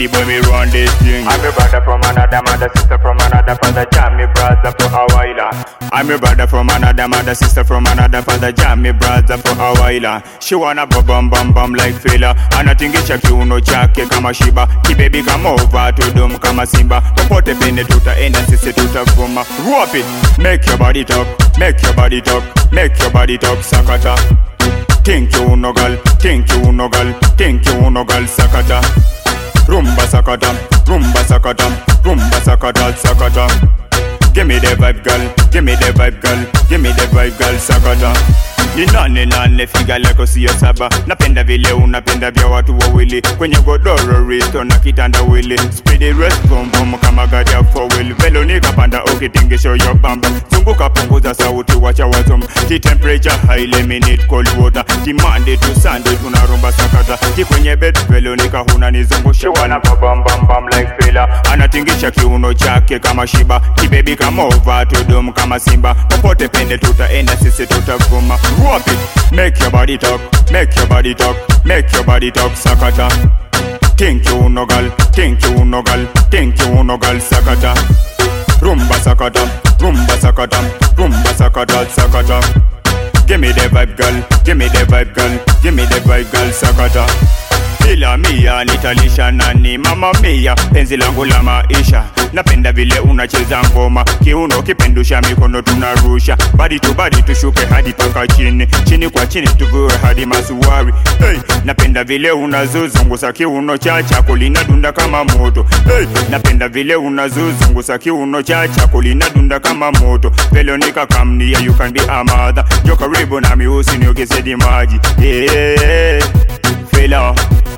city, boy, me run this thing. I'm your brother from another mother, sister from another father, jam me brother for a while. I'm your brother from another mother, sister from another father, jam me brother for a while. She wanna bum bum bum like fella, and I think it's a kiuno chake kama shiba. Kibaby come over to dum kama simba, popote pende tutaenda sisi tutavuma. Rope it, make your body talk, make your body talk, make your body talk, sakata. Think you no girl, think you no girl, think you no girl, sakata. Rumba sakata, rumba sakata, rumba sakata, sakata. Give me the vibe girl, give me the vibe girl, give me the vibe girl, sakata. Ni nane figa lako siyo saba. Napenda vile unapenda vya watu wawili. Kwenye godoro risto na kitanda wili. Speedy rest boom boom kama gari ya 4-wheel. Velonika panda ukitingisho yo bamba. Zunguka punguza sauti wacha watum. Ti temperature high lemonade cold water. Ti Monday to Sunday tunarumba sakata. Ti kwenye bed Velonika huna nizungushe. Wana bam bam bam like fella. Anatingisha kiuno chake kama shiba. Ti baby come over to dum kama simba. Popote pende tutaenda sisi tutavuma. Rope it, make your body talk, make your body talk, make your body talk, sakata. Think you no girl, think you no girl, think you no girl, sakata. Rumba sakata, rumba sakata, rumba sakata, sakata. Give me the vibe girl, give me the vibe girl, give me the vibe girl, sakata. Ila mia nitalisha nani mama mia, penzi langu la maisha. Napenda vile unacheza ngoma, kiuno kipendusha mikono tunarusha. Body to body tushuke hadi paka chini, chini kwa chini tuvue hadi masuari. Hey, napenda vile unazuzungusa kiuno chako linadunda kama moto. Hey, napenda vile unazuzungusa kiuno chako linadunda kama moto. Velonika kamnia you can be a mother. Jo karibu nami usiniogeze di maji. Yeah, fella.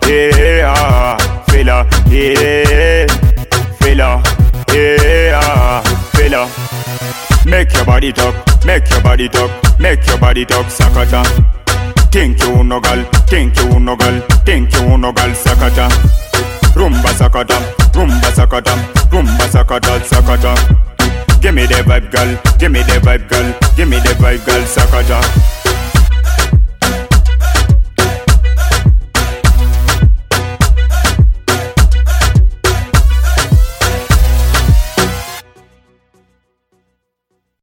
Yeah, fella, yeah, fella, yeah, fella. Make your body talk, make your body talk, make your body talk, sakata. Think you no girl, think you no girl, think you no girl, sakata. Rumba sakata, rumba sakata, rumba sakata, sakata. Give me the vibe girl, give me the vibe girl, give me the vibe girl, sakata.